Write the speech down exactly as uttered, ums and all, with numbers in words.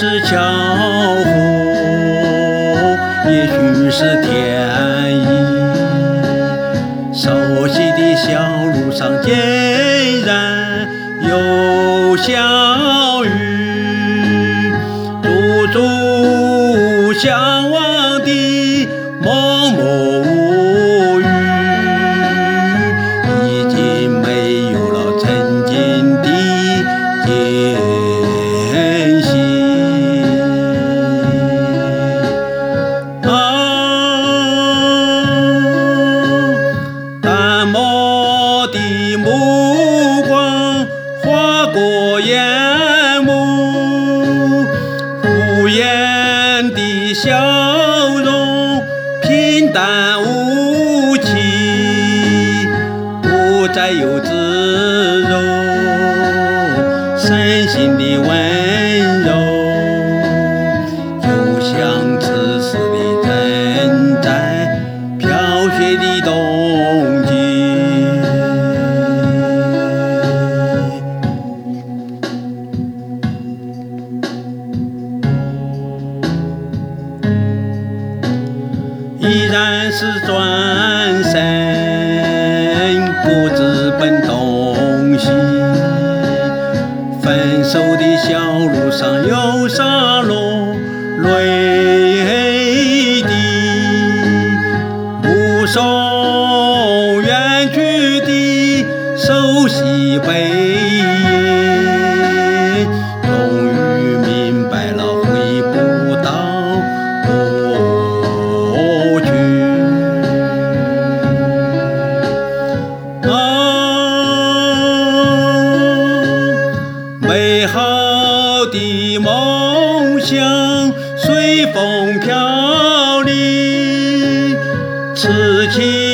是巧合，也许是天意。熟悉的小路上，竟然有小雨，足足相望的默默无语，已经没有了曾经的艰辛。啊，淡漠的目光划过眼眸，敷衍的笑容平淡无奇，不再有自由，身心的温柔，就像此时的人在飘雪的冬季。依然是转身，不知奔东西。分手的小路上有沙落泪滴，目送远去的熟悉背影，终于明白了回不到过去。啊，美好的梦想随风飘零，痴情